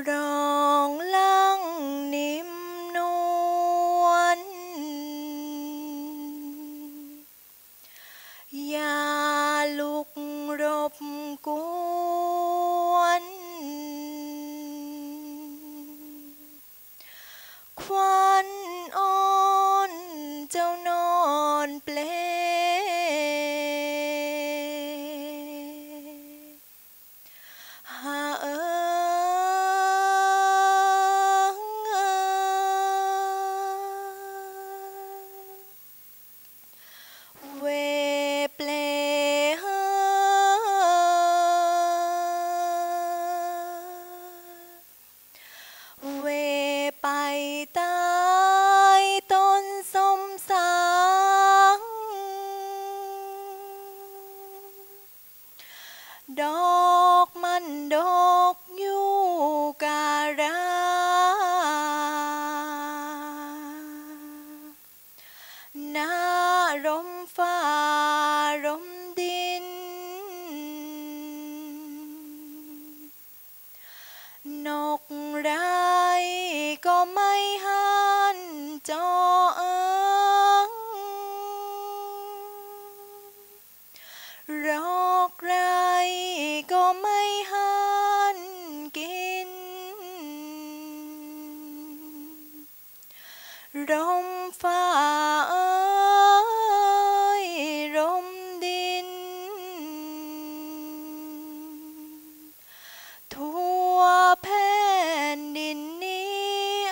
รองลังนิ่มนวลอย่าลุกรบกวนควันอ่อนเจ้านอนเปลหาเวเปลเวไปใต้ต้นส้มสางดอกมันดอกอยู่การาหน้าร่มฟ้าร่มดินนกไรก็ไม่หันจอรอกไรก็ไม่หันกินร่มฟ้าร่มดินทั่วแผ่นดินนี้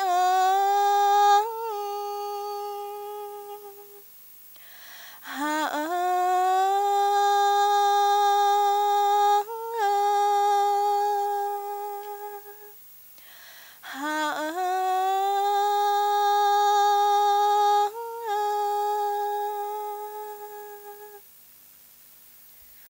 หาหา